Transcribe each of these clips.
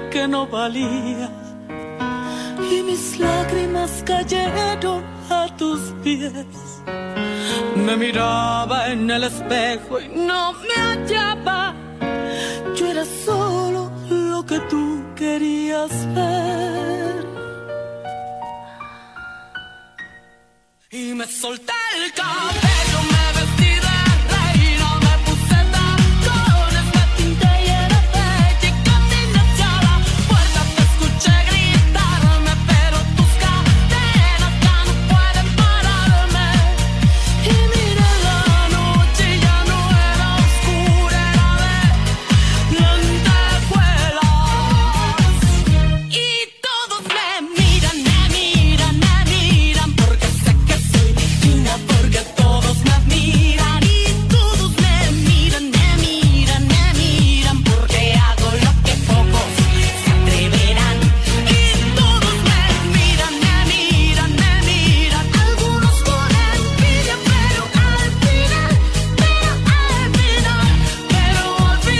que no valía y mis lágrimas cayeron a tus pies. Me miraba en el espejo y no me hallaba. Yo era solo lo que tú querías ver. Y me solté el cabello, me vestí de reina, me puse tacones, me pinté y era bella y caminé hacia la puerta. Te escuché gritarme, pero tus cadenas ya no pueden pararme. Y miré la noche y ya no era oscura, era de lentejuelas. Y todos me miran, porque sé que soy linda, porque todos me admiran. Y todos me miran, porque hago lo que pocos se atreverán. Y todos me miran, algunos con envidia, pero al final, todos me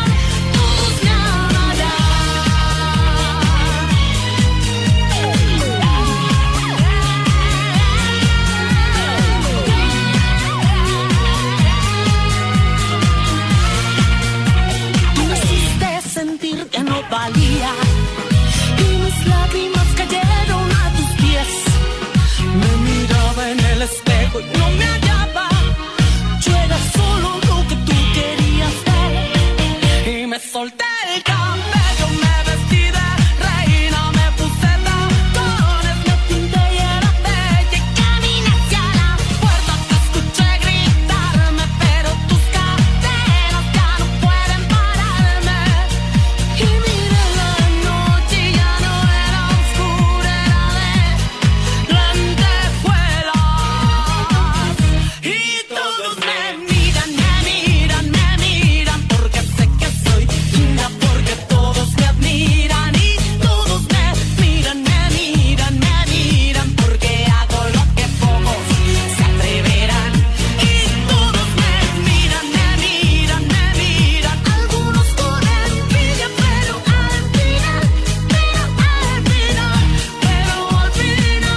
amarán. Tú me hiciste sentir que no valía y mis lágrimas cayeron a tus pies. Me miraba en el espejo y no me hallaba. Yo era solo lo que tú querías ver. Y me solté el cabello, me vestí de reina, me puse tacones, me pinté y era bella y caminé hacia la puerta. Te escuché gritarme, pero tus cadenas ya no pueden pararme. Y miré la noche y ya no era oscura, era de lentejuelas. Y todos me miran, porque sé que soy linda, porque todos me admiran. Y todos me miran, porque hago lo que pocos se atreverán. Y todos me miran, algunos con envidia, pero al final, todos me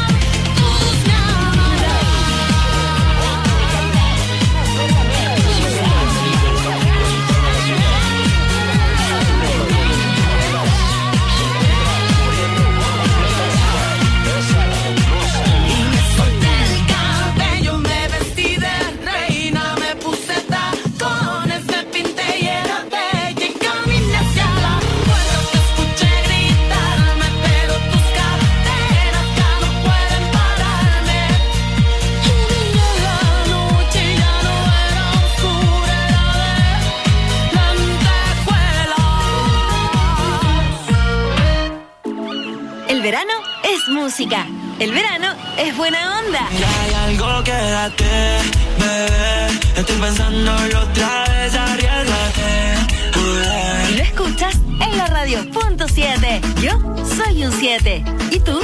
amarán. Y me solté el cabello, me vestí de reina, me puse tacones, me pinté y era bella y caminé hacia la puerta. Te escuché gritarme, pero tus cadenas ya no pueden pararme. Y miré la noche y ya no era oscura, era de lentejuelas. El verano es música. El verano es buena onda. Ya hay algo, quédate, bebé. Estoy pensándolo otra vez, arriesgate. Y lo escuchas en la radio. Punto 7. Yo soy un 7. ¿Y tú?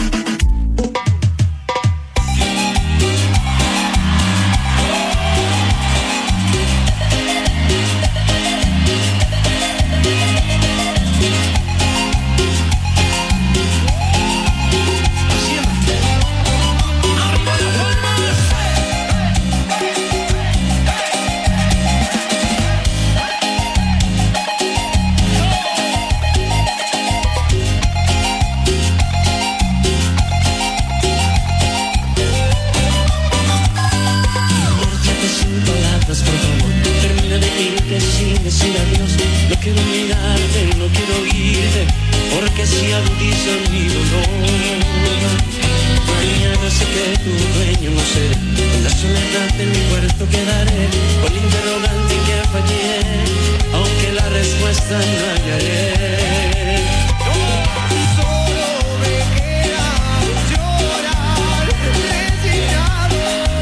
Sin decir adiós, no quiero mirarte, no quiero oírte, porque si agudiza mi dolor. Mañana sé que tu dueño no seré, en la soledad de mi puerto quedaré, con la interrogante en que fallé, aunque la respuesta no hallaré. Solo me queda llorar, resignado.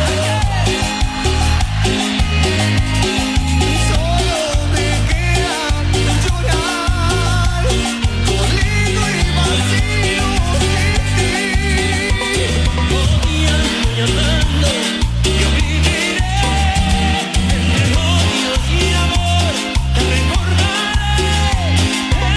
Yo viviré entre odios y amor, te recordaré.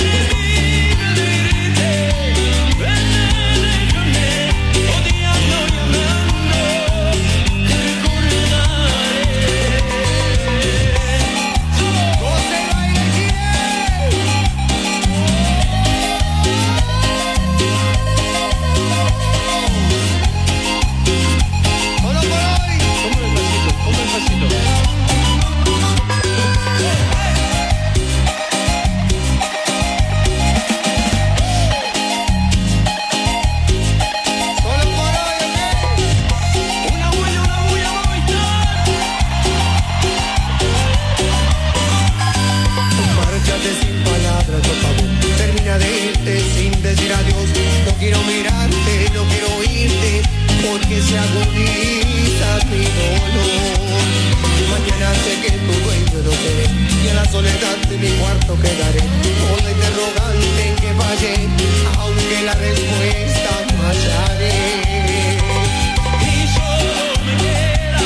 a Dios, no quiero mirarte, no quiero oírte, porque se agudiza mi dolor. Mañana sé que tu dueño no seré, y en la soledad de mi cuarto quedaré, con la interrogante en que fallé, aunque la respuesta no hallaré. Y solo me queda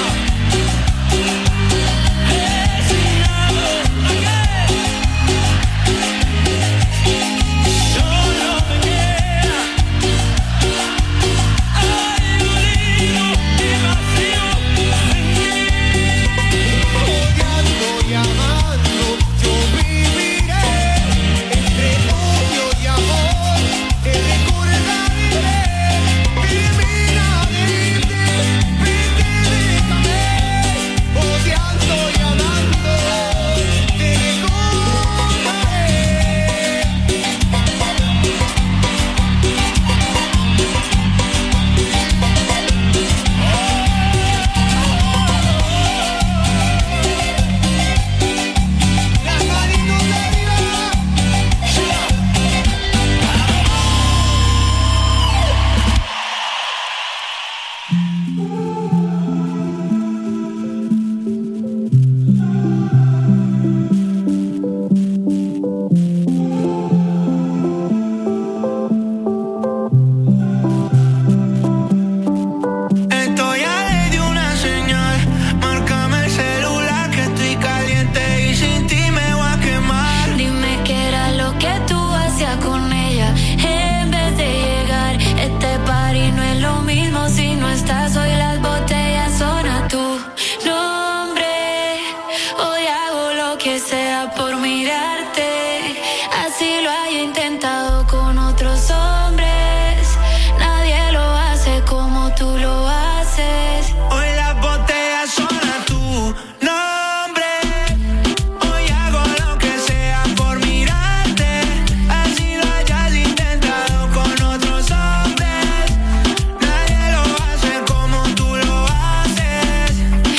resignado solo me queda aburrido y vacío sin ti. Odiando y amando, yo viviré entre odio y amor, te recordaré, terminaré, vete, déjame. Odiando y amando, te recordaré. Las manitos arriba. Estoy a ley de una señal, márcame el celular que estoy caliente y sin ti me voy a quemar. Dime qué era lo que tú hacías con ella en vez de llegar. Este party no es lo mismo si no estás. Hoy las botellas son a tu nombre. Hoy hago lo que sea por mirarte. Así lo haya intentado con otros hombres. Nadie lo hace como tú lo haces. Hoy las botellas son a tu nombre. Hoy hago lo que sea por mirarte. Así lo hayas intentado con otros hombres. Nadie lo hace como tú lo haces.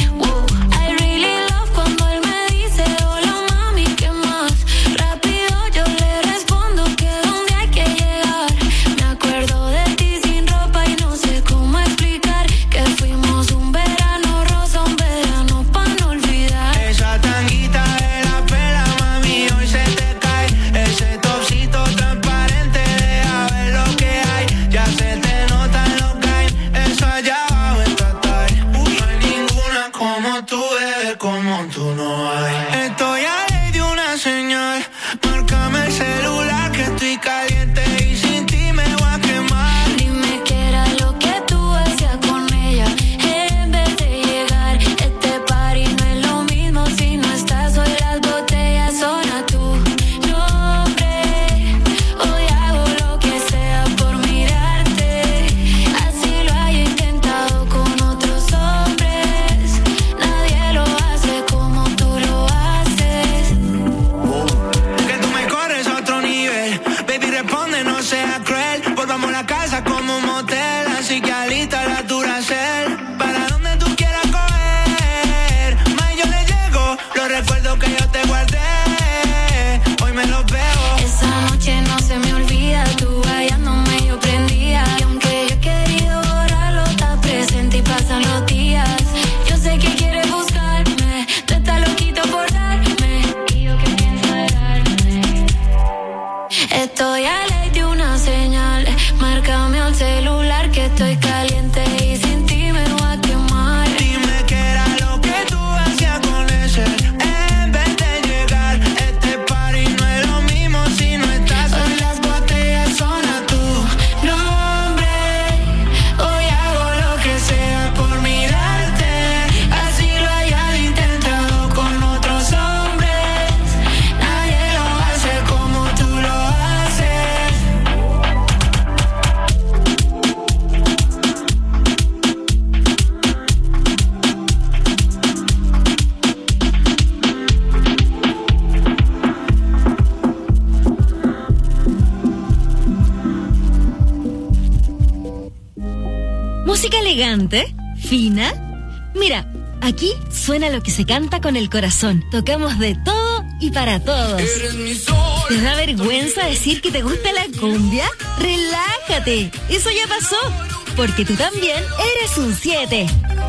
I really love cuando él me dice hola mami, ¿qué más? Rápido yo le respondo que dónde hay que llegar. Me acuerdo de ti sin ropa y no sé cómo explicar que fuimos un verano rosa, un verano pa' no olvidar. Esa tanguita de la pela, mami, hoy se te cae. Ese topsito transparente, deja ver lo que hay. Ya se te notan los guys, eso allá abajo está tal. No hay ninguna como tú, bebé, como tú no hay. Estoy a ley de una señal, márcame el celular que estoy caliente y sin ti me voy a quemar. Dime qué era lo que tú hacías con ella en vez de llegar. Este party no es lo mismo si no estás. Hoy las botellas son a tu nombre. Hoy hago lo que sea por mirarte. Así lo haya intentado con otros hombres. Nadie lo hace como tú lo haces. Que tú me corres a otro nivel. Baby, responde, no seas cruel. Volvamos a la casa como un motel. Así que alista la Duracell. Para donde tú quieras coger. Más yo le llego. Los recuerdos que yo te guardé. Hoy me los veo. Esa noche no se me olvida, tú hallándome yo prendía. Y aunque yo he querido borrarlo, está presente y pasan los días. Yo sé que quieres buscarme, tú estás loquito por darme. Y yo que pienso darme. Estoy a ley de una señal, márcame al celular que estoy caliente y sin ti me voy a quemar. Dime qué era lo que tú hacías con ese en vez de llegar. Este party no es lo mismo si no estás. Hoy las botellas son a tu nombre. Hoy hago lo que sea por mirarte. Así lo hayas intentado con otros hombres. Nadie lo hace como tú lo haces. Música elegante, fina. Mira, aquí suena lo que se canta con el corazón. Tocamos de todo y para todos. Eres mi sol. ¿Te da vergüenza decir que te gusta la cumbia? ¡Relájate! Eso ya pasó, porque tú también eres un 7.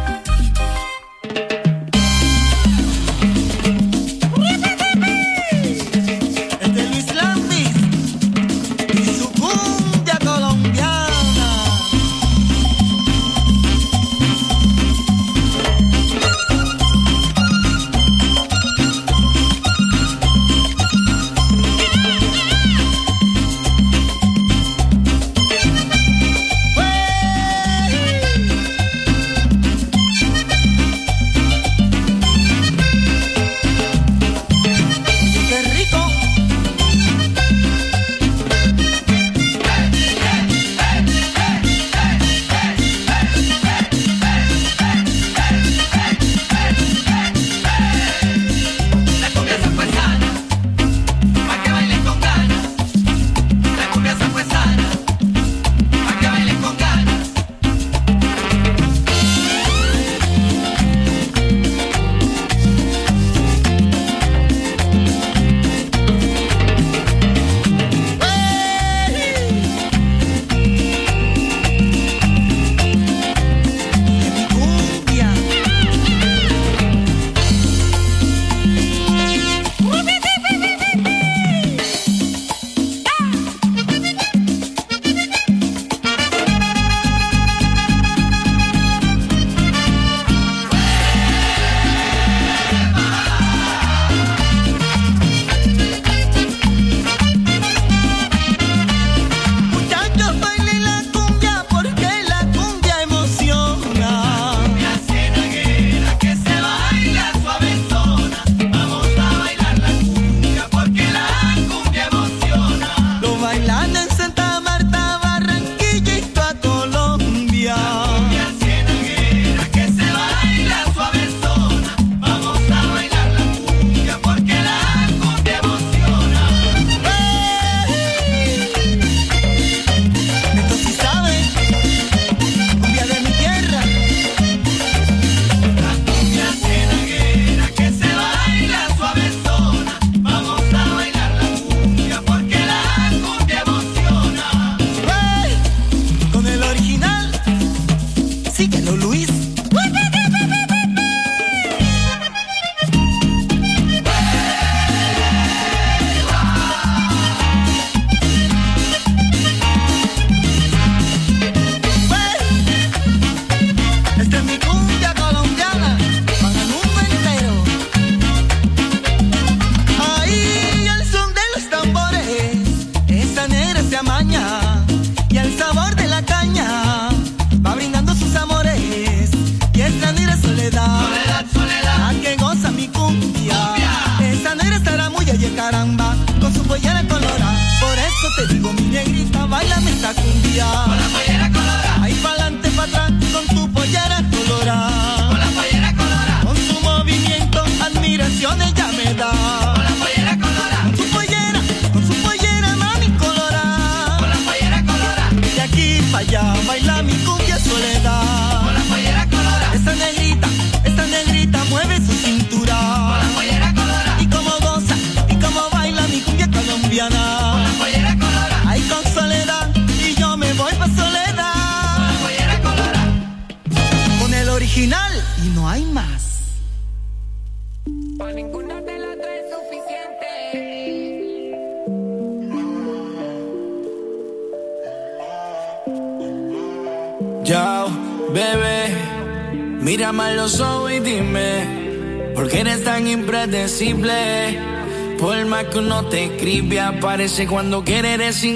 Por más que uno te escribe, aparece cuando quiere, eres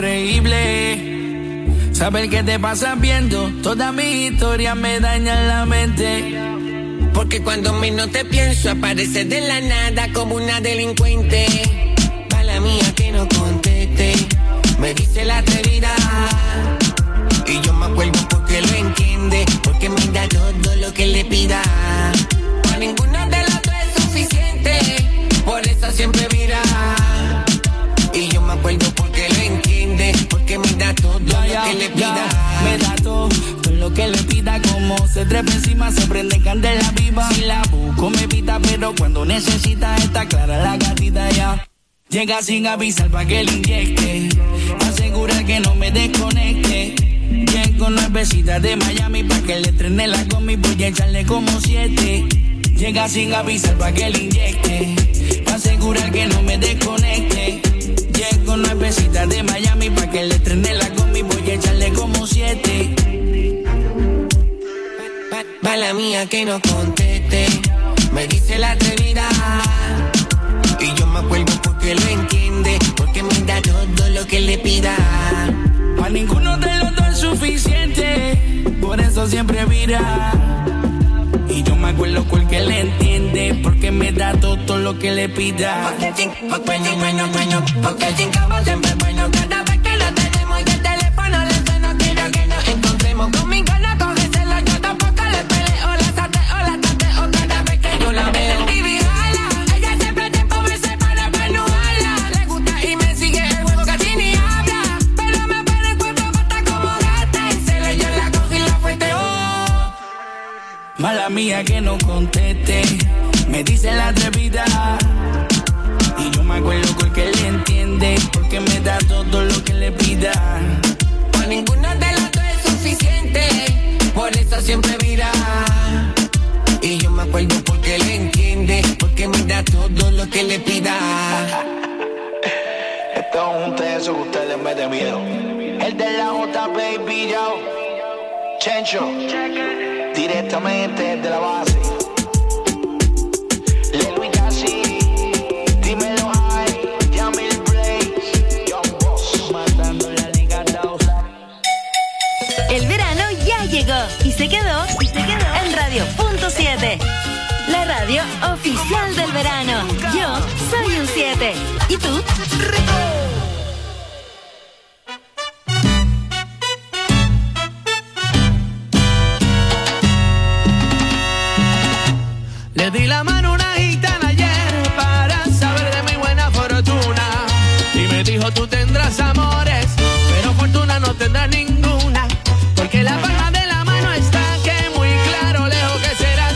incorregible. Saber que te pasas viendo toda mi historia me daña la mente. Porque cuando menos te pienso, apareces de la nada como una delincuente. Mala mía que no conteste, me dice la atrevida. Y yo me acuerdo porque lo entiende, porque me da todo lo que le pida. A ninguno de los dos es suficiente, por eso siempre mira. Y yo me acuerdo porque lo entiende, porque me da todo lo que le pida. Me da todo lo que le pida, como se trepa encima, se prende candela viva. Si la busco me pita, pero cuando necesita está clara la gatita ya. Llega sin avisar pa' que le inyecte. Asegura que no me desconecte. Llego nuevecita de Miami pa' que le estrene la combi. Voy a echarle como 7. Llega sin avisar pa' que le inyecte. Asegurar que no me desconecte. Llego nuevecita de Miami pa' que le estrene la combi. Voy a echarle como 7. Mala mía que no conteste. Me dice la atrevida. Y yo me acuerdo porque lo entiende. Porque me da todo lo que le pida. Pa' ninguno de los dos es suficiente. Por eso siempre vira. Y yo me acuerdo porque le entiende. Porque me da todo lo que le pida. Porque sin cabo siempre es bueno. Cada vez que lo tenemos y el teléfono le suena. Quiero que nos encontremos. Conmigo no cógeselo. Yo tampoco le peleo. La sateo, la tateo. Cada vez que yo la veo. Ella siempre tiempo me separa para no habla. Le gusta y me sigue el juego casi ni habla. Pero me pone el cuerpo bata como gata. Y se le yo la cojo y la fueteo. Mala mía que no conteste. Me dice la atrevida. Y yo me acuerdo porque le entiende. Porque me da todo lo que le pida. Pa' ninguno de los dos es suficiente. Por eso siempre vira. Y yo me acuerdo porque le entiende. Porque me da todo lo que le pida. Estamos juntos eso que usted le mete miedo. El de la J, baby, yo. Chencho. Directamente desde la base. Lelo y Casi. Dímelo high. Yamil Blaze. Young Boss. Matando la Liga 2. El verano ya llegó y se quedó en Radio.7. La radio oficial del verano. Yo soy un 7. ¿Y tú? Le di la mano a una gitana ayer para saber de mi buena fortuna. Y me dijo, tú tendrás amores, pero fortuna no tendrás ninguna. Porque la palma de la mano está que muy claro, lejos que serás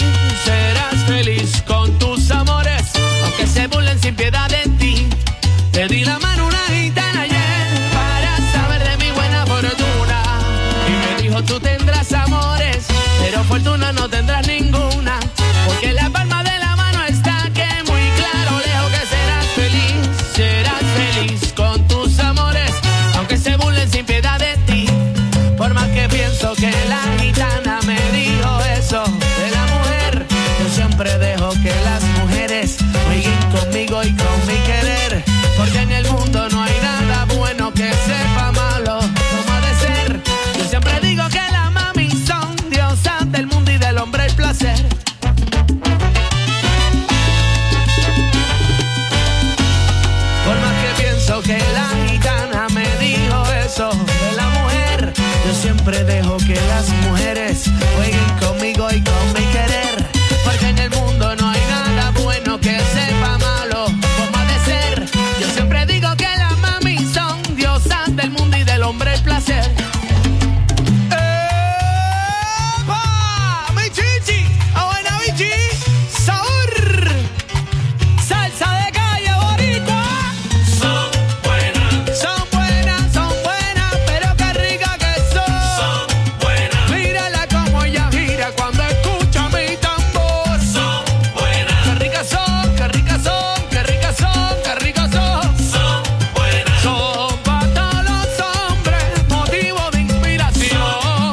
feliz con tus amores. Aunque se burlen sin piedad de ti. Le di la mano a una gitana ayer para saber de mi buena fortuna. Y me dijo, tú tendrás amores, pero fortuna no tendrás ninguna. Porque la palma de la mano está que muy claro, lejos que serás feliz con tus amores, aunque se burlen sin piedad de ti. Por más que pienso que la gitana me dijo eso de la mujer, yo siempre dejo que las mujeres jueguen conmigo y con mi querer. Porque en el mundo no hay nada bueno que sepa malo como ha de ser. Yo siempre digo que las mami son diosas del mundo y del hombre el placer. Por más que pienso que la gitana me dijo eso de la mujer, yo siempre dejo que las mujeres jueguen conmigo y con mi querer. Porque en el mundo no hay nada bueno que sepa malo como ha de ser. Yo siempre digo que las mami son diosas del mundo y del hombre el placer. ¡Epa! ¡Mi chichi! ¡A buena bichi! ¡Sabor! ¡Salsa de calle boricua! Son buenas, pero qué rica que son. Mírala como ella gira cuando escucha mi tambor. Qué ricas son, qué ricas son, qué ricas son, qué ricas son. Son para todos los hombres motivo de inspiración.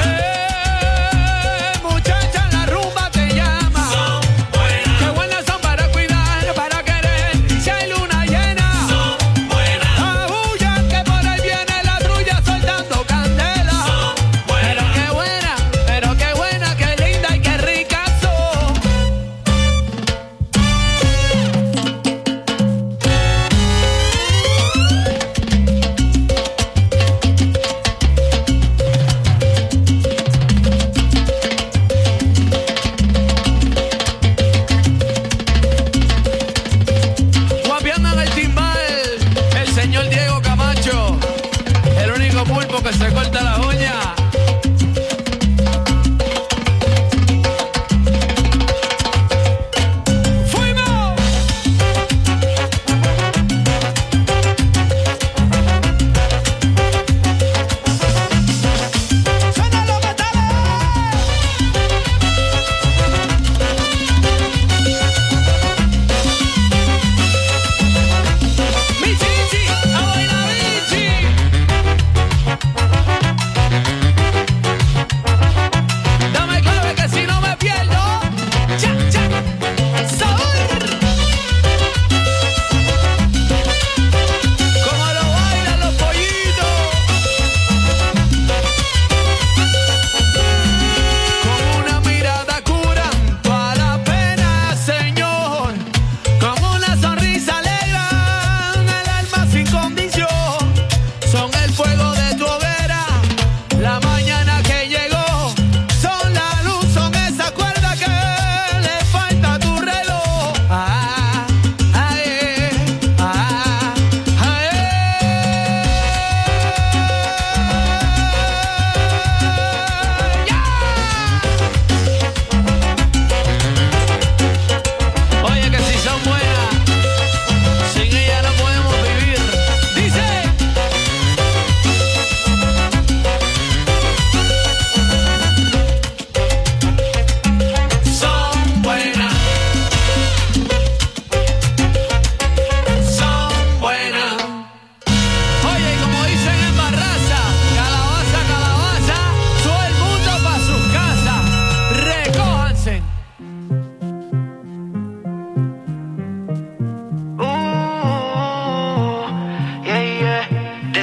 Muchacha, la rumba te llama. Qué buenas son para cuidar, para querer. Si hay luna llena, abulla que por ahí viene la trulla soltando candela. Pero qué buena, qué linda y qué rica son. Guapiando en el timbal, el señor Diego Camacho, el único pulpo que se corta la uña. ¡Fuimos!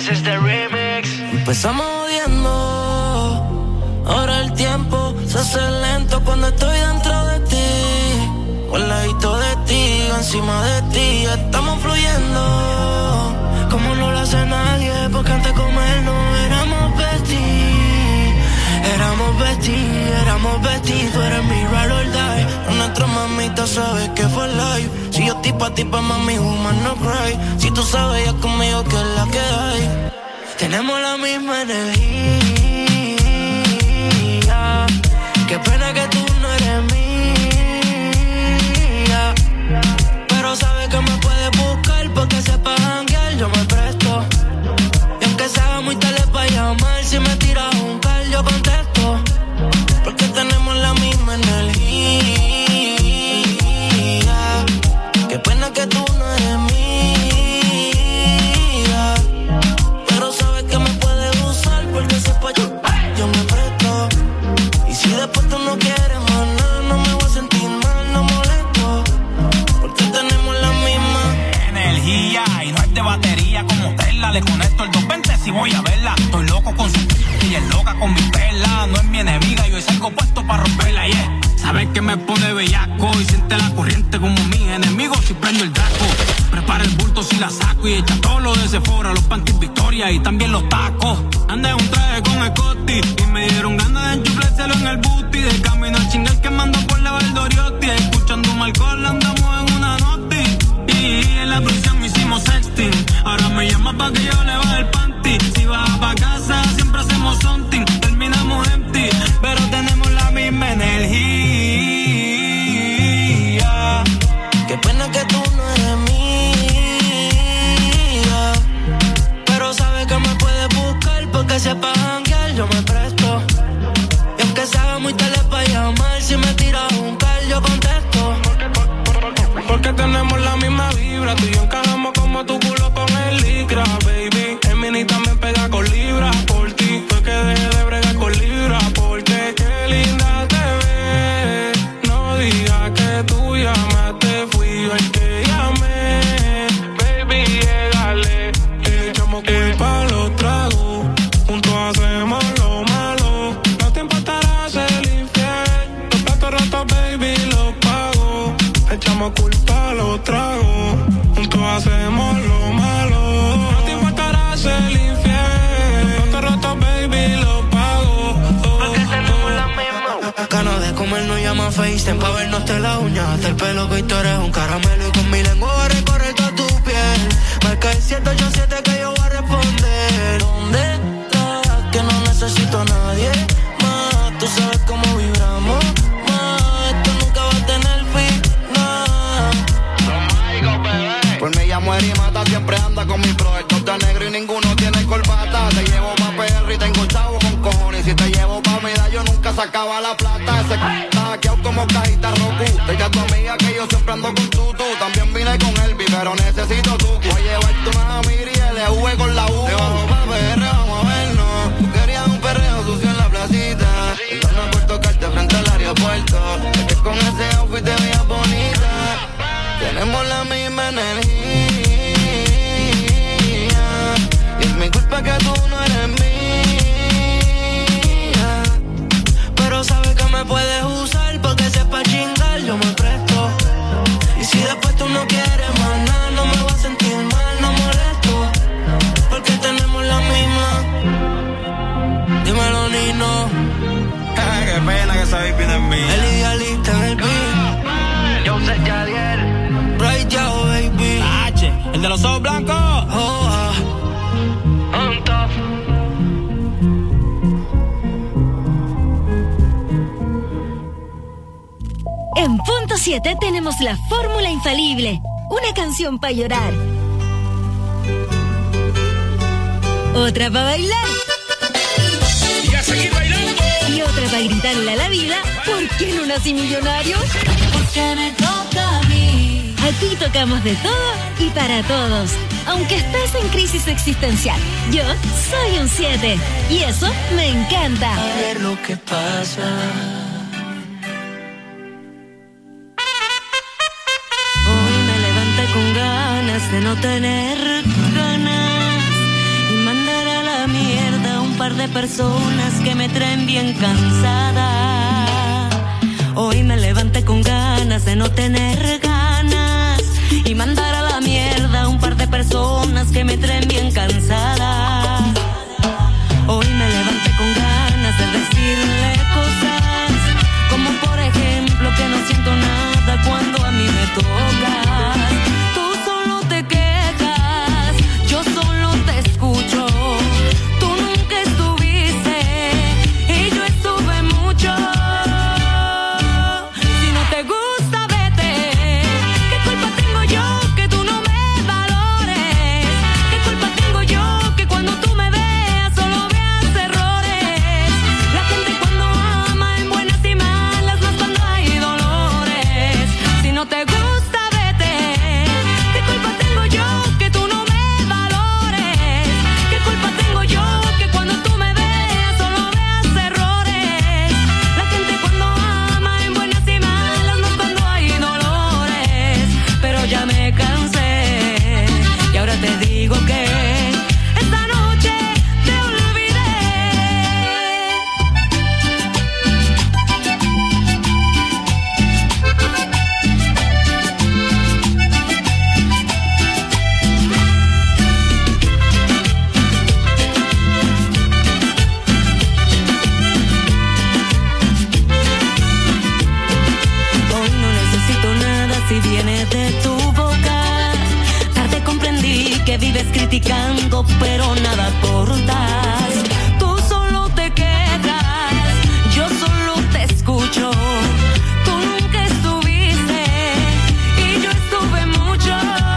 This is the remix. Empezamos odiando, ahora el tiempo se hace lento cuando estoy dentro de ti. Al ladito de ti, encima de ti, estamos fluyendo como no lo hace nadie, porque antes de comer no éramos besties. Éramos besties, tú eres mi ride or die. Nuestra mamita sabe que fue live. Si yo tipa, mami, woman, no cry. Si tú sabes ya conmigo que es la que hay. Tenemos la misma energía. Qué pena que tú no eres mía. Pero sabes que me puedes buscar porque sepas janguear, yo me presto. Y aunque sea muy tarde para llamar, si me tiras un call yo contesto. Porque tenemos la misma energía. Qué pena que tú no eres mía. Pero sabes que me puedes usar porque sepa yo me presto. Y si después tú no quieres más nada, no me voy a sentir mal, no molesto. Porque tenemos la misma energía. Y no es de batería como Tesla. Le conecto el 220 si voy a verla. Estoy loco con su y es loca con mi perla. No es mi enemiga, yo salgo puesto para romperla, yeah. Sabes que me pone bellaco y siente la corriente como mis enemigos si prendo el Draco. Prepara el bulto si la saco y echa todo lo de Sephora, los panties Victoria y también los tacos. Andé un traje con Scotty y me dieron ganas de enchuflárselo en el booty. De camino al chingal que mando por la Valdoriotti. Escuchando un alcohol andamos en una noti. Y en la prisión me hicimos sexting. Ahora me llama pa' que yo le baje el panty. Si vas pa' casa siempre hacemos something. Terminamos empty, pero tenemos la misma energía. Qué pena que tú no eres mía. Pero sabes que me puedes buscar porque sepa janguear, yo me presto. Y aunque sea muy tarde para llamar, si me tiras un call yo contesto. Porque tenemos la misma vibra. Tú y yo encajamos como tu culo con el licra, baby. El mini también pega con libra. Por ti fue que dejé de bregar con libra. Porque qué linda te ves. No digas que tú llamaste, fui yo el que llamé. Baby, llégale. Echamos culpa a los tragos. Juntos hacemos lo malo. No te importará ser infiel. Los platos rotos, baby, los pago. Echamos culpa a los tragos. Juntos hacemos lo malo. No te importará ser infiel. Los platos rotos, baby, los pago. Porque tenemos la misma. Ganas de comer no llama FaceTime pa' vernos de la uña. Hasta el pelo que tú eres un caramelo. Y con mi lengua voy a recorrer toda tu piel. Marca el 787 que yo voy a responder. ¿Dónde estás? Que no necesito a nadie más. Tú sabes cómo vibramos más. Esto nunca va a tener fin, no. Por mí ella muere y mata. Siempre anda con mi bro. El doctor negro y ninguno tiene corbata. Te llevo pa' PR y tengo chavo con cojones. Si te llevo pa' medallo nunca sacaba la plata. Ese está hackeado como cajita Roku. Dile a tu amiga que yo siempre ando con tutu. También vine con Elvi, pero necesito tuki. Voy a llevarte una Miri y LV con la U. Te bajo pa' PR, vamos a vernos. Tú querías un perreo sucio en la placita. Entonces por tocarte frente al aeropuerto. Es que con ese outfit te veías bonita. Tenemos la misma energía. Y es mi culpa que tú no eres mía. Pero sabes que me puedes usar porque sepa chingar, yo me presto. Y si después tú no quieres más nada, no me voy a sentir mal, no molesto. Porque tenemos la misma. Dímelo, Nino. Qué pena que esa baby no es mía. El idealista en el beat. Yo sé Yadier. Right Yao, baby. H, el de los ojos blancos. Oh, On top. En punto 7 tenemos la fórmula infalible. Una canción para llorar. Otra para bailar. Y a seguir bailando. Y otra para gritarle a la vida, ¿por qué no nací millonario? Porque me toca a mí. Aquí tocamos de todo y para todos. Aunque estés en crisis existencial, yo soy un 7. Y eso me encanta. a ver lo que pasa. Hoy me levanté con ganas de no tener ganas. Y mandé de personas que me traen bien cansada. Hoy me levanté con ganas de no tener ganas y mandar a la mierda a un par de personas que me traen bien cansada. Hoy me levanté con ganas de decirle cosas como por ejemplo que no siento nada cuando a mí me tocas. Tú solo te quejas, yo solo te escucho. Tú nunca estuviste y yo estuve mucho. Si no te gusta, vete. ¿Qué culpa tengo yo que tú no me valores? ¿Qué culpa tengo yo que cuando tú me veas solo veas errores? La gente cuando ama en buenas y malas, más cuando hay dolores. Si no te gusta, vete. ¿Qué culpa tengo yo que tú no me valores? ¿Qué culpa tengo yo que cuando tú me veas solo veas errores? La gente cuando ama en buenas y malas, más cuando hay dolores. Pero ya me cansé y ahora te digo que esta noche te olvidé. Hoy no necesito nada si viene de tu boca. Tarde comprendí que vives criticando, pero nada aportas. Tú solo te quejas, yo solo te escucho. Tú nunca estuviste y yo estuve mucho.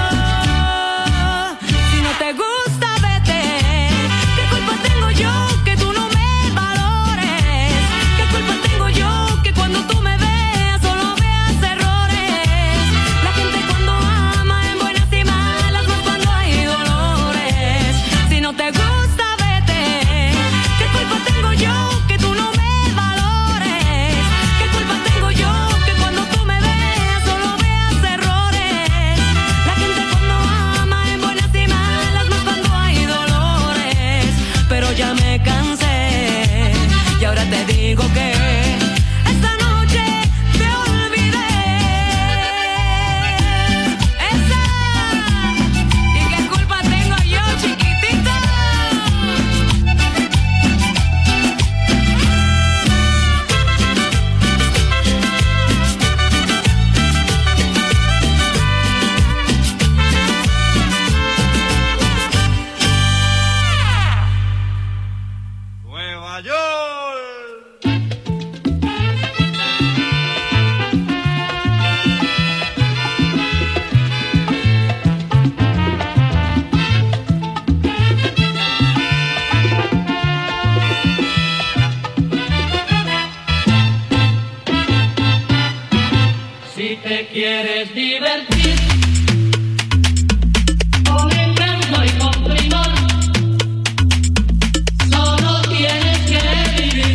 Si no te gusta, vete. ¿Qué culpa tengo yo que tú no me valores? ¿Qué culpa tengo yo que cuando tú me veas solo veas errores? La gente cuando ama en buenas y malas, más cuando hay dolores. Si no te gusta, vete. ¿Qué culpa tengo yo que tú no me valores? ¿Qué culpa tengo yo que cuando tú me veas solo veas errores? La gente cuando ama en buenas y malas, más cuando hay dolores. Pero ya me cansé y ahora te digo que esta noche te olvidé. Esa. ¿Y qué culpa tengo yo, chiquitito? Nueva York. Si te quieres divertir con encanto y con primor, solo tienes que vivir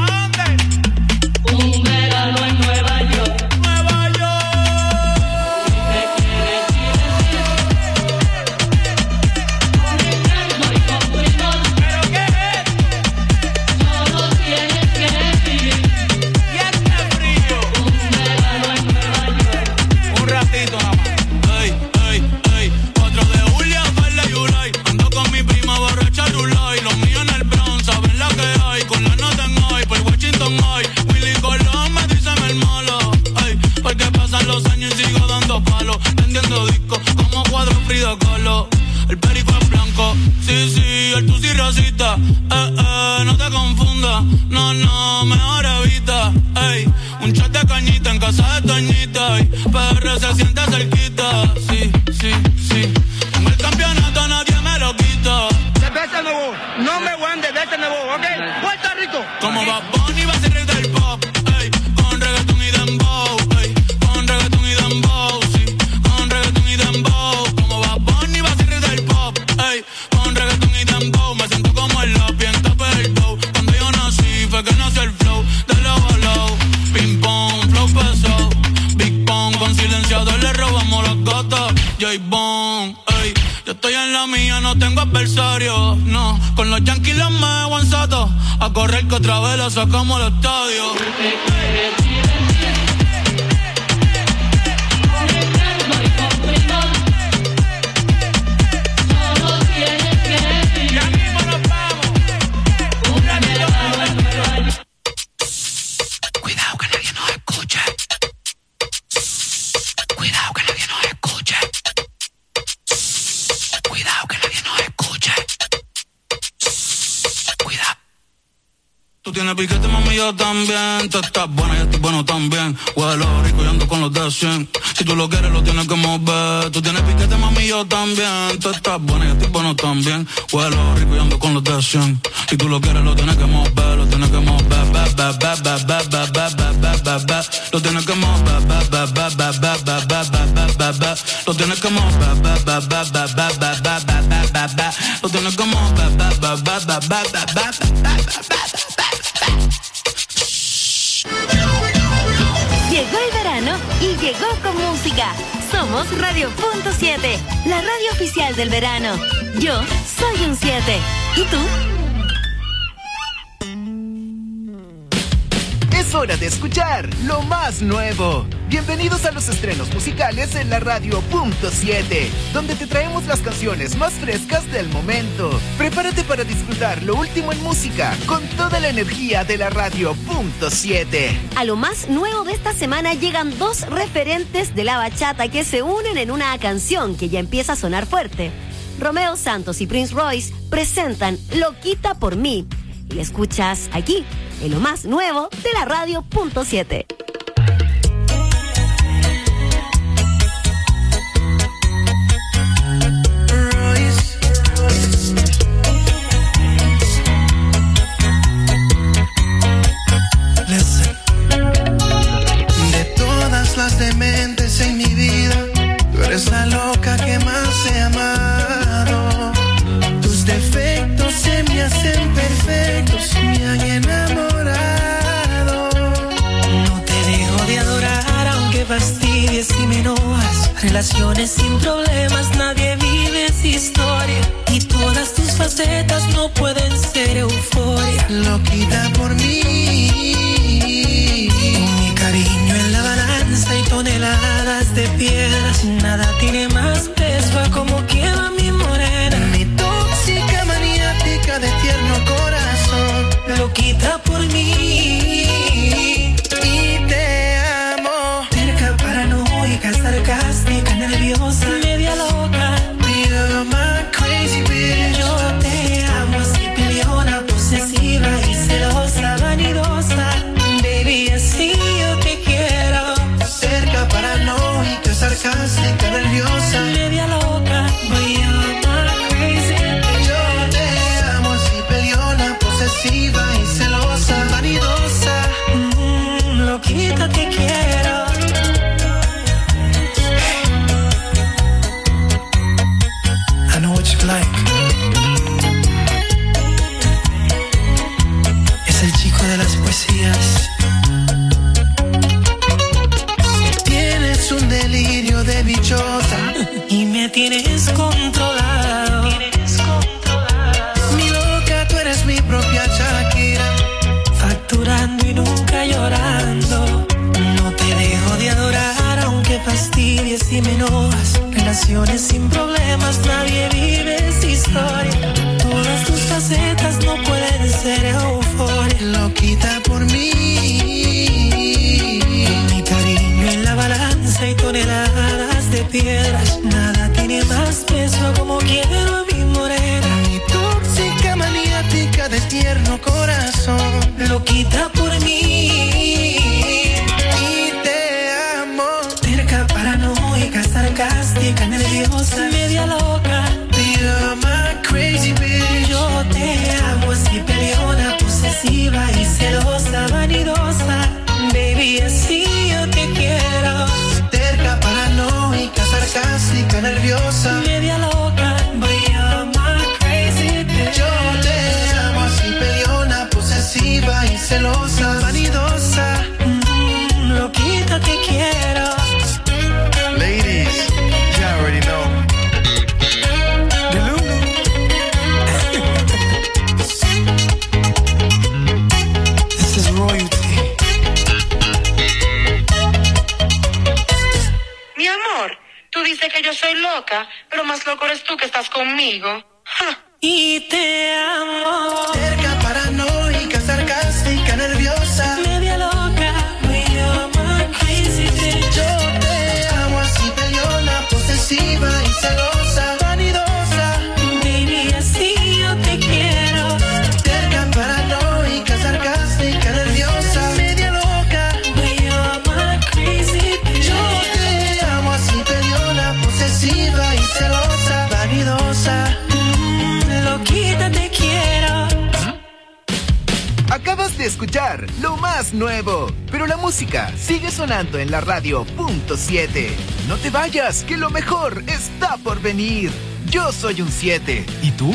un verano en Nueva York. Nueva York. Si te quieres divertir con encanto y con primor, ¿Pero qué es? solo tienes que vivir Y este frío. un verano en Nueva York. Un ratito nada más. Ey, ey, ey, 4 de julio, baila Yulai. Ando con mi prima borracha Rulay. Los míos en el Bronx, saben la que hay. Con la nota en hoy, por Washington hoy. Willy Colón me dicen el malo. Ey, porque pasan los años y sigo dando palos. Vendiendo discos como cuadro Frida Kahlo. El perico es blanco, sí, sí, el tusi rosita. No te confundas, no, no, mejor evita. Ey, un shot de cañita en casa de Toñita. Ey, PR se siente cerquita, sí, sí, sí. Con el campeonato nadie me lo quita. De Besta Nuevo. No me voy de Besta Nuevo, ¿ok? Puerto Rico. Como Bad Bunny va a ser rey del pop. Ey, con reggaeton y dembow. Ey, con reggaeton y dembow, sí. Con reggaeton y dembow. Como Bad Bunny va a ser rey del pop. Ey, con reggaeton y dembow. Me siento como el lápiz en top del dough. Cuando yo nací fue que nació el flow de lado a lado. Ping pong, flow pesado. Big Pong, con silenciador le robamos las gatas. J-Bone, ey. Yo estoy en la mía, no tengo adversario. No, con los Yankees los me alboroto, a correr que otra vez la sacamos al estadio. Cuidado que nadie nos escuche. Cuidado que nadie nos escuche. Cuidado que nadie nos escuche. Cuidado. Tú tienes piquete, mami, yo también. Tú estás buena, yo estoy bueno también. Huele rico y ando con los de 100. Si tú lo quieres, lo tienes que mover. Tú tienes piquete, mami, yo también. Tú estás buena, yo estoy bueno también. Huele rico y ando con los de 100. Si tú lo quieres, lo tienes que mover. Lo tienes que mover. Lo tienes que mover. Lo tienes que mover. Lo tienes que mover. Llegó el verano y llegó con música. Somos Radio.7, la radio oficial del verano. Yo soy un 7. ¿Y tú? Es hora de escuchar lo más nuevo. Bienvenidos a los estrenos musicales en la Radio.7, donde te traemos las canciones más frescas del momento. Prepárate para disfrutar lo último en música con toda la energía de la Radio.7. A lo más nuevo de esta semana llegan dos referentes de la bachata que se unen en una canción que ya empieza a sonar fuerte. Romeo Santos y Prince Royce presentan Loquita por mí. Y la escuchas aquí, en lo más nuevo de la Radio.7. De todas las dementes en mi vida, tú eres la loca que más he amado. Tus defectos se me hacen perfectos, me han enamorado. No te dejo de adorar aunque fastidies y me enojas. Relaciones sin problemas, nadie vive esa historia. Y todas tus facetas no pueden ser euforia. Loquita por mí, mi cariño en la balanza y toneladas de piedras. Nada tiene más peso a como quiera mi morena. Mi tóxica maniática de tierno corazón. Loquita por mí y te amo. Terca, paranoica, sarcástica, nerviosa, media loca. You're my crazy bitch. Yo te amo así, peleona, posesiva y celosa, vanidosa. Baby, así yo te quiero. Cerca, paranoica, sarcástica, nerviosa, media loca. But you're my crazy bitch. Yo te amo así, peleona, posesiva y celosa, vanidosa. Loquita, te quiero. I know what you like. Es el chico de las poesías. Tienes un delirio de bichota y me tienes controlado. Mi loca, tú eres mi propia Shakira. Facturando y nunca llorando. No te dejo de adorar aunque fastidies y me enojas. Relaciones sin problemas, nadie vive esa historia. Todas tus facetas no pueden ser euforia. Loquita por mí, mi cariño en la balanza y toneladas de piedras. Nada tiene más peso como quiero a mi morena. Mi tóxica maniática de tierno corazón. Loquita por mí y te amo. Terca, paranoica, sarcástica, nerviosa, media loca. estoy loca, pero más loco eres tú que estás conmigo. Ja. Y te amo. Cerca, paranoica, sarcástica, nerviosa, media loca. We are my crazy bitch. Yo te amo así, peleona, posesiva y celosa, vanidosa. Baby, así yo te quiero. Cerca, paranoica, sarcástica, nerviosa, media loca. We are my crazy bitch. Yo te amo así, peleona, posesiva y celosa, vanidosa. Loquita, te quiero. Acabas de escuchar lo más nuevo, pero la música sigue sonando en la radio .7. No te vayas, que lo mejor está por venir. Yo soy un 7. ¿Y tú?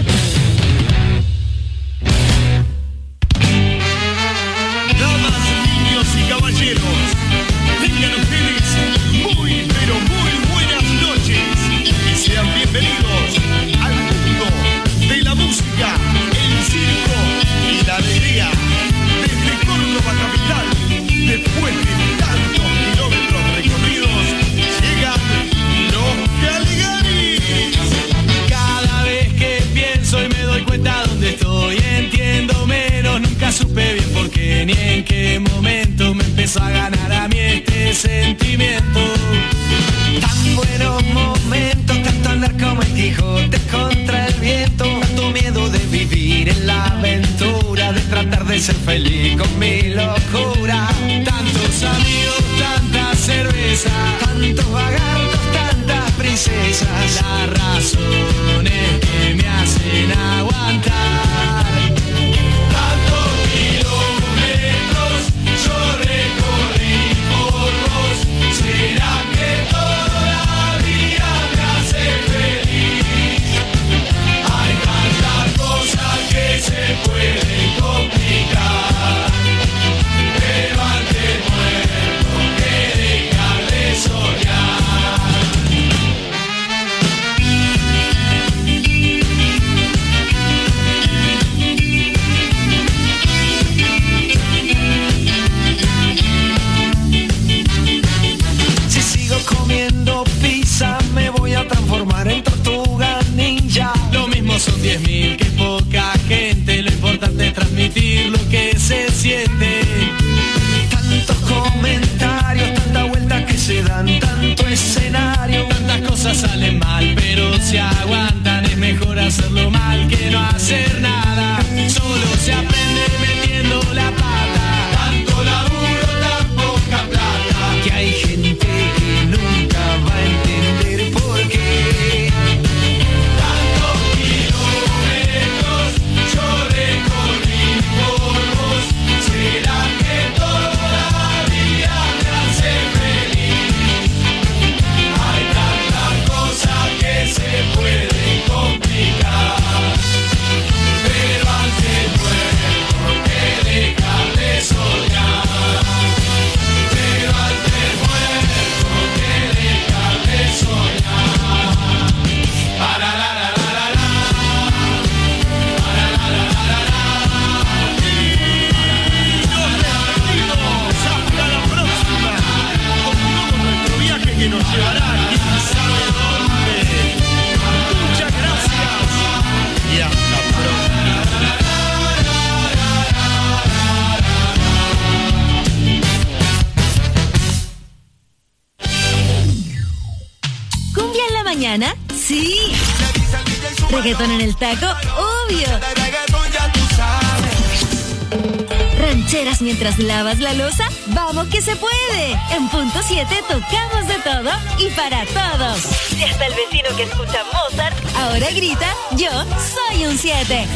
Damas, niños y caballeros, tengan ustedes muy, pero muy buenas noches y sean bienvenidos al mundo de la música, el circo y la alegría. Desde Córdoba capital, después de tantos kilómetros recorridos, llegan los Caligaris. Cada vez que pienso y me doy cuenta dónde estoy, entiendo menos, nunca supe bien por qué ni en qué momento me empezó a ganar a mí este sentimiento. Tan buenos momentos, tanto andar como el Quijote contra el viento, tanto miedo de vivir en la aventura, de tratar de ser feliz con mi locura. Tantos amigos, tanta cerveza, tantos vagartos, tantas princesas, las razones que me hacen aguantar. Tantos kilómetros yo recorrí por vos, ¿será que todavía me hace feliz? Hay tantas cosas que se pueden complicar, pero antes muerto que dejar de soñar. Si sigo comiendo pizza me voy a transformar en tortuga ninja. Lo mismo son 10.000 que poca gente, lo importante es transmitir lo que se siente. Tantos comentarios, tanta vuelta que se dan, tanto escenario, tantas cosas salen mal, pero se aguantan, es mejor hacerlo mal que no hacer nada. Solo se aprende metiendo la pata. Tanto laburo, tan poca plata, que hay gente que nunca va a entender por qué. Tantos kilómetros yo recorrí por vos, ¿será que todavía me hace feliz? Hay tantas cosas que se pueden complicar, pero antes muerto que dejar de soñar. Pero antes muerto que dejar de soñar. Para la la la la la. Para la la la la la. Y nos despedimos hasta la próxima. Continuamos nuestro viaje que nos llevará quién sabe dónde. Muchas gracias y hasta pronto. ¿Cumbia en la mañana? ¡Sí! ¿Reggaetón en el taco? ¡Obvio! ¿Rancheras mientras lavas la loza? ¡Vamos que se puede! En punto 7 tocamos de todo y para todos. Y hasta el vecino que escucha Mozart ahora grita: yo soy un 7.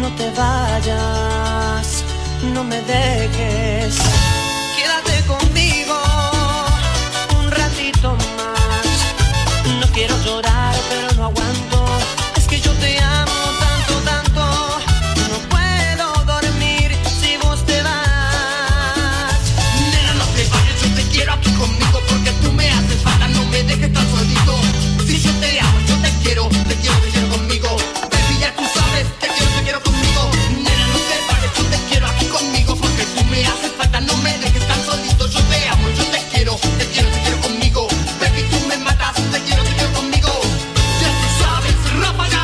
no te vayas, no me dejes. Quédate conmigo un ratito más. No quiero llorar, pero no aguanto. Es que yo te amo tanto, tanto. No puedo dormir si vos te vas. Nena, no te vayas, yo te quiero aquí conmigo, porque tú me haces falta, no me dejes tan solito. Si yo te amo, yo te quiero, te quiero, te quiero conmigo. Baby, ya tú sabes, te quiero conmigo. Nena, no te vayas, yo te quiero aquí conmigo, porque tú me haces falta, no me dejes tan solito. Yo te amo, yo te quiero, te quiero, te quiero conmigo. Baby, tú me matas, te quiero conmigo. Ya tú sabes, ráfaga.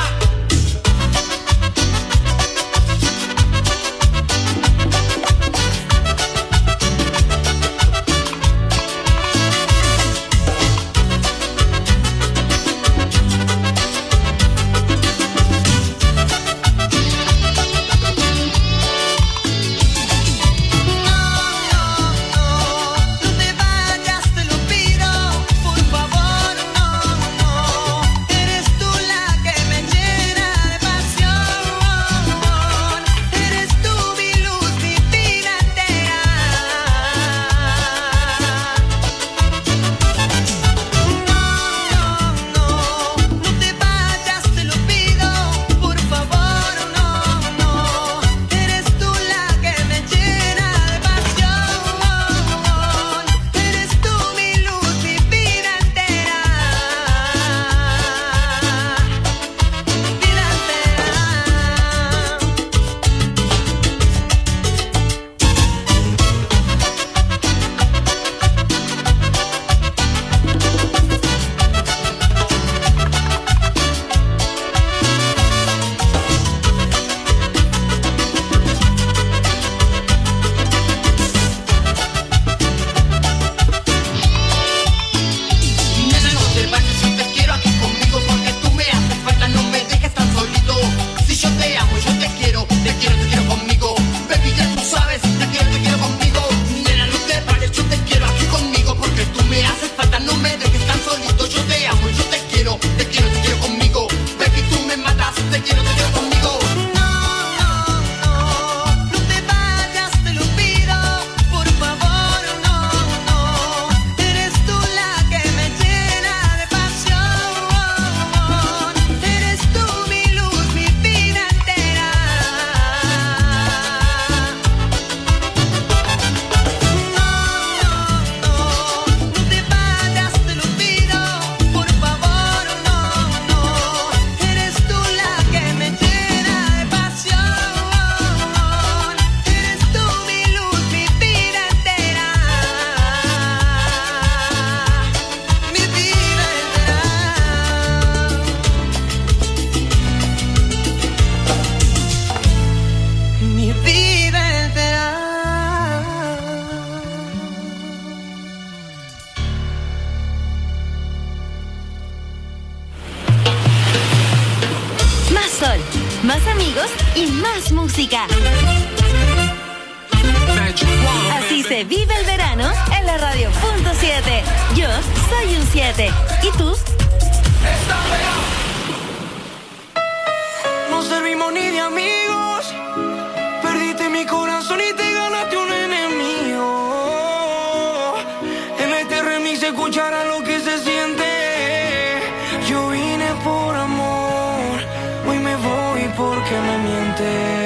más amigos y más música. Así se vive el verano en la radio .7. Yo soy un 7. ¿Y tú? No servimos ni de amigos. Perdiste mi corazón y te ganaste un enemigo. En este remix se escuchará lo que se siente. Yo vine por amor, hoy me voy porque me mientes.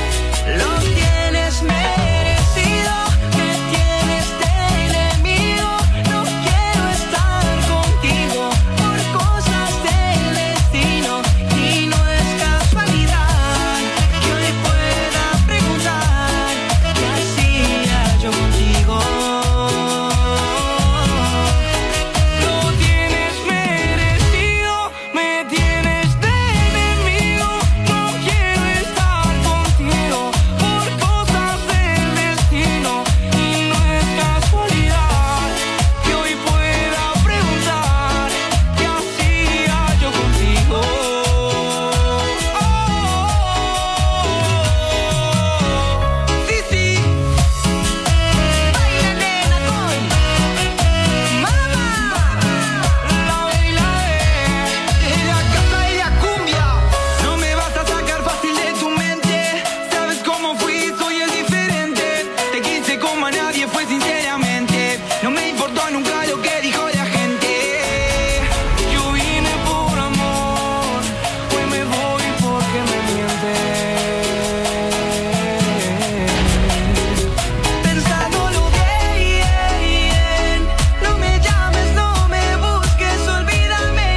Lo tienes merecido, me tienes de enemigo. nadie fue sinceramente. No me importó nunca lo que dijo la gente. Yo vine por amor, hoy me voy porque me mientes. Pensándolo bien, no me llames, no me busques, olvídame.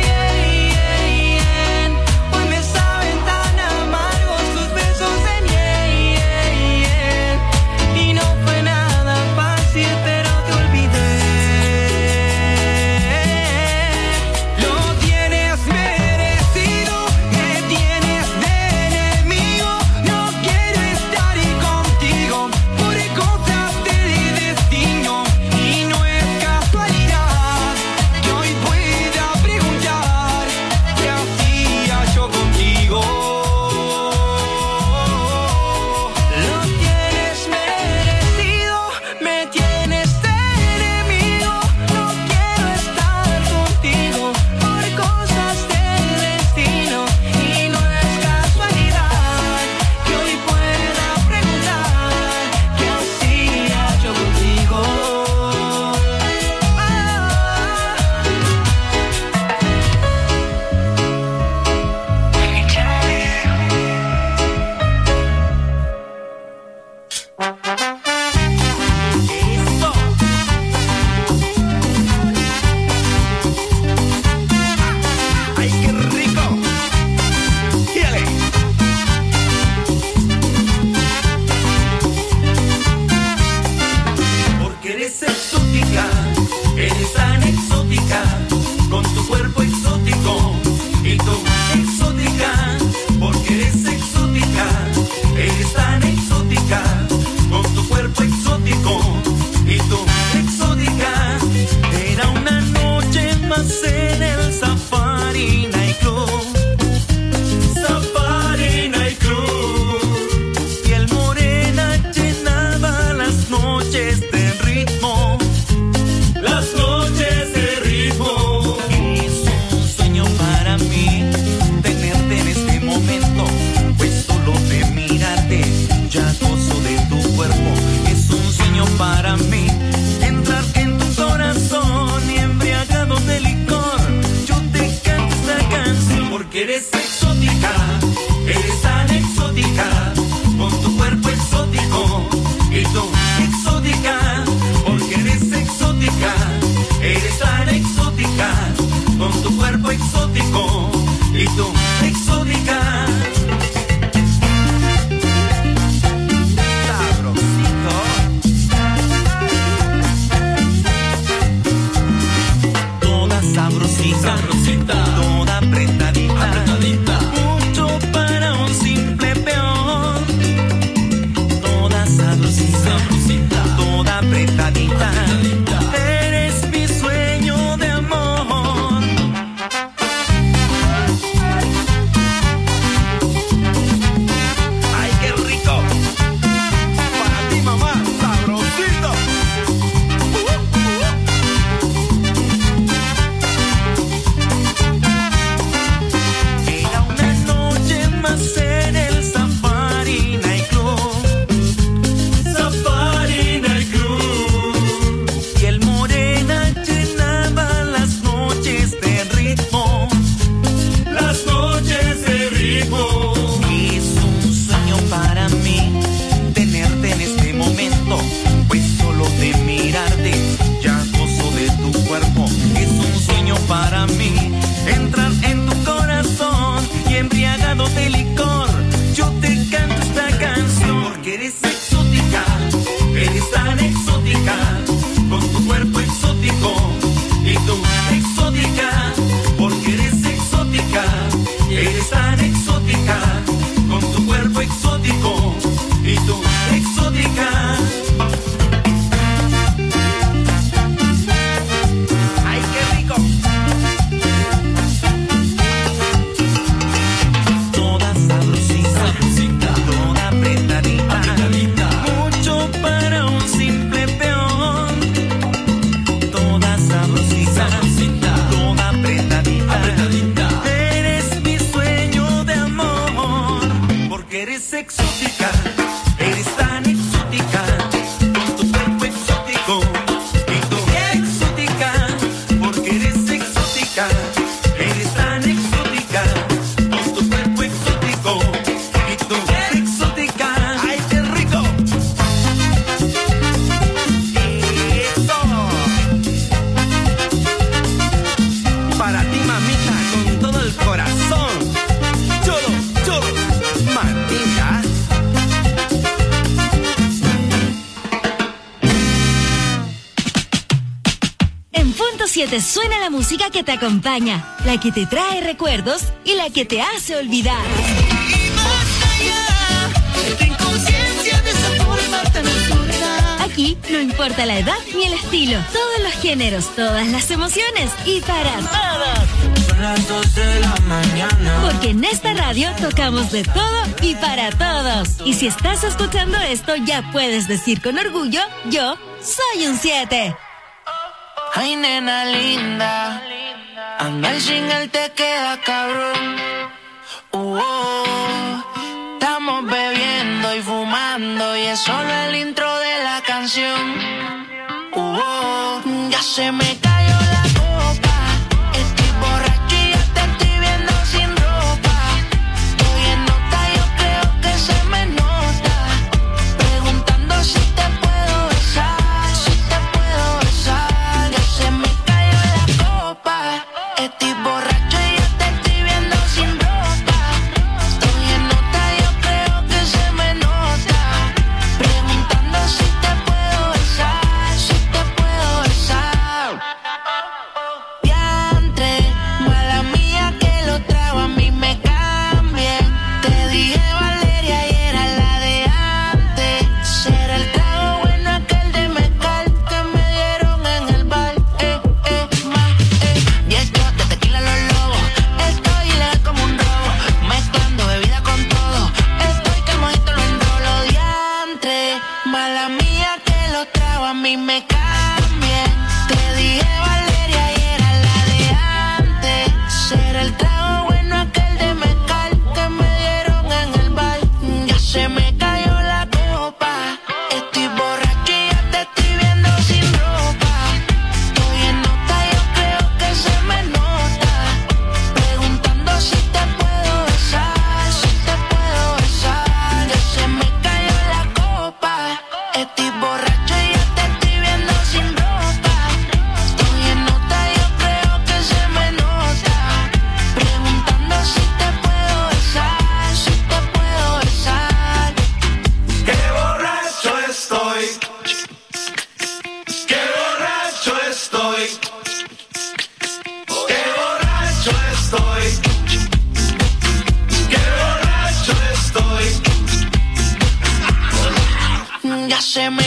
Hoy me saben tan amargos tus besos de miel. Y no fue nada fácil, pero te olvidé. Lo tienes merecido, me tienes de enemigo. No quiero estar contigo por cosas del destino. Y no es casualidad que hoy pueda preguntar qué hacía yo contigo. Lo tienes merecido, me tienes de enemigo. No quiero estar contigo por cosas del destino. Y no es casualidad que hoy pueda preguntar qué hacía yo contigo. Eso. Ay, qué rico. Dale. Porque eres exótica, eres tan exótica, con tu cuerpo exótico y tú exótica. Porque eres exótica, eres tan exótica, con tu cuerpo exótico y tú exótica. Era una noche más en el Safari Night Club. Safari Night Club. Piel morena llenaba las noches de ritmo. Las noches de ritmo. Es un sueño para mí tenerte en este momento, pues solo de mirarte ya gozo de tu cuerpo. Es un sueño para mí entrar en tu corazón y embriagado de licor yo te canto esta canción. Porque eres exótica, eres tan exótica, con tu cuerpo exótico y tú exótica. Porque eres exótica, eres tan exótica, con tu cuerpo exótico y tú exótica. Sabrosito. Toda sabrosita, toda apretadita, mucho para un simple peón. Toda sabrosita, toda apretadita, eres mi sueño de amor. En Punto 7 suena la música que te acompaña, la que te trae recuerdos y la que te hace olvidar. Y más allá, ten conciencia de esa forma tan absurda. Aquí no importa la edad ni el estilo, todos los géneros, todas las emociones y para todos. Son las 2 de la mañana. Porque en esta radio tocamos de todo y para todos. Y si estás escuchando esto, ya puedes decir con orgullo, yo soy un 7. Ay, nena linda, andar sin él te queda cabrón. Estamos bebiendo y fumando y es solo el intro de la canción. Ya se me cayó la copa, estoy borracho y ya te estoy viendo sin ropa. Estoy en nota, yo creo que se me nota, preguntando si te puedo besar, si te puedo besar. Ya se me cayó la copa, estoy borracho y ya te estoy viendo sin ropa. Estoy en nota, yo creo que se me nota, preguntando si te puedo besar, si te puedo besar. Diantre, mala mía que lo trago, a mí me cambié. Te dije Valeria y era la de antes. Será el trago bueno aquel de mezcal que me dieron en el bar. Y esto de tequila los lobos. Estoy ilegal como un robo, mezclando bebida con todo. Estoy que el mojito lo enrolo. Diantre, mala mía que lo trago, a mí me cambié. Te dije Valeria y era la de antes. Será el trago bueno aquel de mezcal que me dieron en el bar. Ya se me cayó la copa, estoy borracho y ya te estoy viendo sin ropa. Estoy en nota, yo creo que se me nota, preguntando si te puedo besar, si te puedo besar. Ya se me cayó la copa, estoy borracho y ya te estoy viendo sin ropa. Estoy en nota, yo creo que se me nota, preguntando si te puedo besar, si te puedo besar. Qué borracho estoy, qué borracho estoy, qué borracho estoy, qué borracho estoy. Ya se me